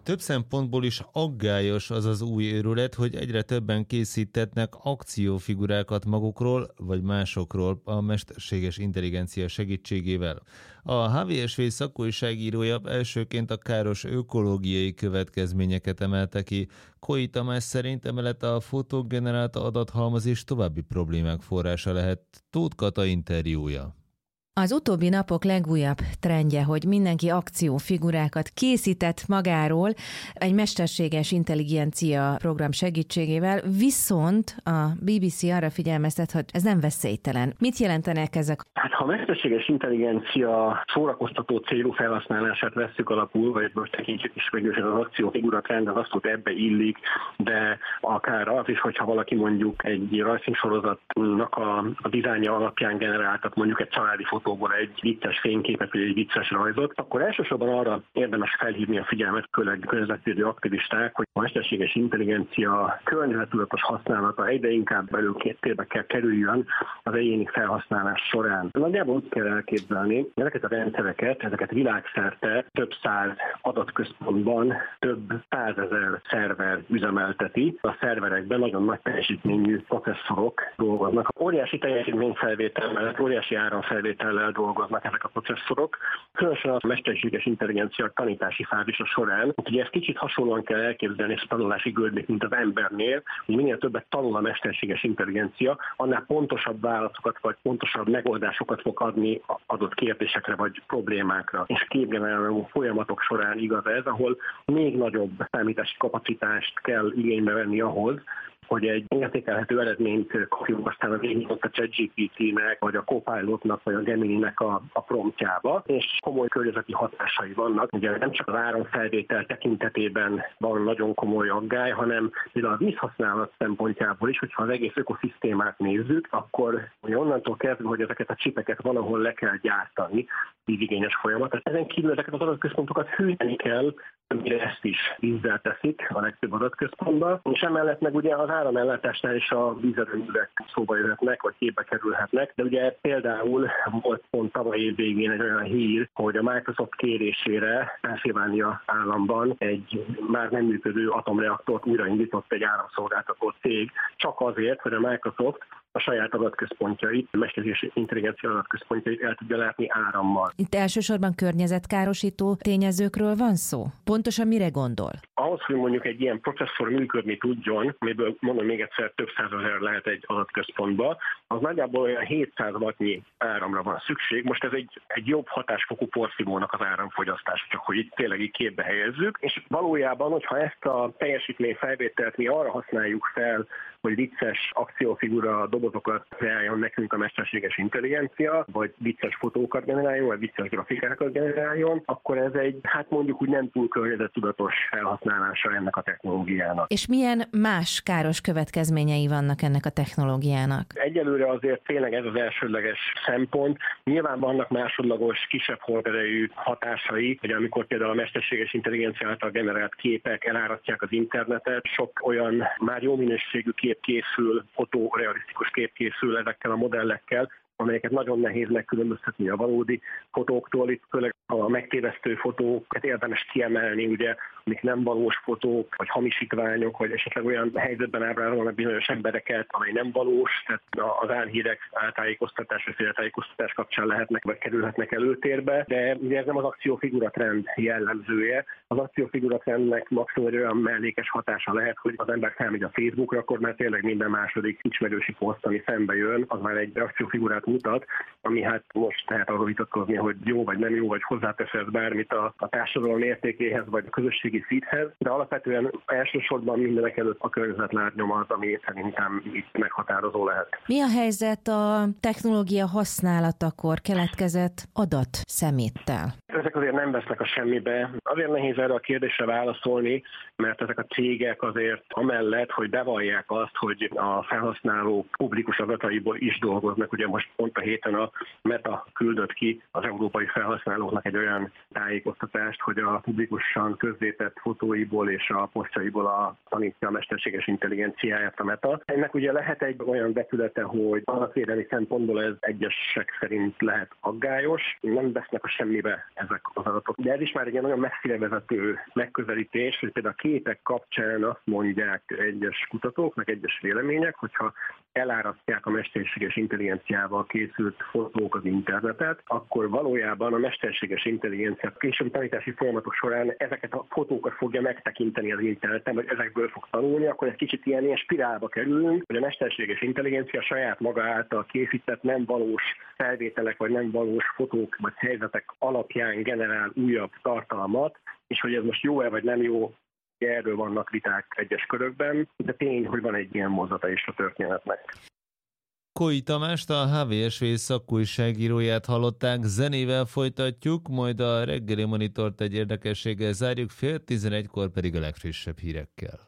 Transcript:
Több szempontból is aggályos az az új őrület, hogy egyre többen készítetnek akciófigurákat magukról vagy másokról a mesterséges intelligencia segítségével. A HVSV szakújságírója elsőként a káros ökológiai következményeket emelte ki. Koi Tamás szerint emellett a fotógenerált adathalmaz is további problémák forrása lehet. Tóth Kata interjúja. Az utóbbi napok legújabb trendje, hogy mindenki akciófigurákat készített magáról egy mesterséges intelligencia program segítségével, viszont a BBC arra figyelmeztet, hogy ez nem veszélytelen. Mit jelentenek ezek? Hát ha a mesterséges intelligencia szórakoztató célú felhasználását vesszük alapul, vagy most tekintsük is meg az akciófigura trend, az azt, hogy ebbe illik, de akár az is, hogyha valaki mondjuk egy rajzfilmsorozatnak a dizájnja alapján generáltat mondjuk egy családi fotóból egy vicces fényképet, vagy egy vicces rajzot, akkor elsősorban arra érdemes felhívni a figyelmet, főleg környezetvédő aktivisták, hogy a mesterséges intelligencia környezettudatos használata egyre inkább előtérbe kell kerüljön az egyéni felhasználás során. Nagyjából úgy kell elképzelni, ezeket a rendszereket, ezeket világszerte több száz adatközpontban több százezer szerver üzemelteti. A szerverekben nagyon nagy teljesítményű processzorok dolgoznak. Óriási teljesítményfelvétel mellett óriási áramfelvétellel dolgoznak ezek a processzorok. Különösen a mesterséges intelligencia tanítási fázisa során, ugye ezt kicsit hasonlóan kell elképzelni a tanulási görbét, mint az embernél, hogy minél többet tanul a mesterséges intelligencia, annál pontosabb válaszokat vagy pontosabb megoldásokat fog adni adott kérdésekre vagy problémákra. És képgeneráló folyamatok során igaz ez, ahol még nagyobb számítási kapacitást kell igénybe venni ahhoz, hogy egy értékelhető eredményt kapjunk aztán a végén a ChatGPT-nek, vagy a Copilotnak, vagy a Gemini-nek a promptjába, és komoly környezeti hatásai vannak. Ugye nem csak az áramfelvétel tekintetében van nagyon komoly aggály, hanem például a vízhasználat szempontjából is, hogyha az egész ökoszisztémát nézzük, akkor onnantól kezdve, hogy ezeket a csipeket valahol le kell gyártani, vízigényes folyamat. Ezen kívül ezeket az adatközpontokat hűteni kell, amire ezt is vízzel teszik a legtöbb adatközpontban, és emellett meg ugye az áramellátásnál is a vízerőművek szóba jöhetnek, vagy képbe kerülhetnek, de ugye például volt pont tavaly év végén egy olyan hír, hogy a Microsoft kérésére Pennsylvania államban egy már nem működő atomreaktort újraindított egy áramszolgáltató cég, csak azért, hogy a Microsoft a saját adatközpontjait, a mesterséges intelligencia adatközpontjait el tudja látni árammal. Itt elsősorban környezetkárosító tényezőkről van szó? Pontosan mire gondol? Ahhoz, hogy mondjuk egy ilyen processzor működni tudjon, amiből mondom még egyszer több százezer lehet egy adatközpontba, az nagyjából olyan 700 wattnyi áramra van szükség. Most ez egy jobb hatásfokú porszívónak az áramfogyasztása, csak hogy itt tényleg így képbe helyezzük. És valójában, hogyha ezt a teljesítményfelvételt mi arra használjuk fel, hogy vicces akciófigura dobozokat kreáljon nekünk a mesterséges intelligencia, vagy vicces fotókat generáljon, vagy vicces grafikákat generáljon, akkor ez egy, hát mondjuk úgy nem túl környezettudatos felhasználása ennek a technológiának. És milyen más káros következményei vannak ennek a technológiának? Egyelőre azért tényleg ez az elsődleges szempont. Nyilván vannak másodlagos, kisebb horderejű hatásai, hogy amikor például a mesterséges intelligencia által generált képek elárasztják az internetet, sok olyan már jó minőségű kép készül, fotorealisztikus kép készül ezekkel a modellekkel, amelyeket nagyon nehéz megkülönböztetni a valódi fotóktól. Itt főleg a megtévesztő fotókat érdemes kiemelni, ugye, amik nem valós fotók, vagy hamisítványok, vagy esetleg olyan helyzetben ábrázolnak bizonyos embereket, amely nem valós, tehát az álhírek, áltájékoztatás, vagy félretájékoztatás kapcsán lehetnek, vagy kerülhetnek előtérbe, de ugye ez nem az akciófigura trend jellemzője. Az akciófigura trendnek maximum egy olyan mellékes hatása lehet, hogy az ember felmegy a Facebookra, akkor már tényleg minden második ismerősi poszt, ami szembe jön, az már egy akciófigurát mutat, ami hát most lehet arról vitatkozni, hogy jó vagy nem jó, vagy hozzátesz bármit a társadalom értékéhez, vagy a közösségi feedhez, de alapvetően elsősorban mindenek előtt a környezetlábnyom az, ami szerintem itt meghatározó lehet. Mi a helyzet a technológia használatakor keletkezett adatszeméttel? Ezek azért nem vesznek a semmibe. Azért nehéz erre a kérdésre válaszolni, mert ezek a cégek azért amellett, hogy bevallják azt, hogy a felhasználók publikus adataiból is dolgoznak. Ugye most pont a héten a Meta küldött ki az európai felhasználóknak egy olyan tájékoztatást, hogy a publikusan közzétett készített fotóiból és a posztjaiból tanítja a mesterséges intelligenciáját a Meta. Ennek ugye lehet egy olyan vetülete, hogy adatvédelmi szempontból ez egyesek szerint lehet aggályos, nem vesznek a semmibe ezek az adatok. De ez is már egy olyan messzire vezető megközelítés, hogy például a képek kapcsán azt mondják egyes kutatók, meg egyes vélemények, hogyha elárasztják a mesterséges intelligenciával készült fotók az internetet, akkor valójában a mesterséges intelligencia későbbi tanítási folyamatok során ezeket a fotókat fogja megtekinteni az interneten, vagy ezekből fog tanulni, akkor egy kicsit ilyen spirálba kerülünk, hogy a mesterséges intelligencia saját maga által készített nem valós felvételek, vagy nem valós fotók, vagy helyzetek alapján generál újabb tartalmat, és hogy ez most jó-e, vagy nem jó, erről vannak viták egyes körökben, de tény, hogy van egy ilyen mozzata is a történetnek. Koi Tamást, a HVSV szakújságíróját hallották, zenével folytatjuk, majd a reggeli monitort egy érdekességgel zárjuk, 10:30 pedig a legfrissebb hírekkel.